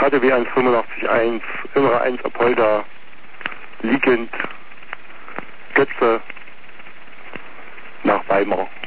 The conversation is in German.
KTW 185.1, Imra 1 Apolda, liegend, Götze nach Weimar.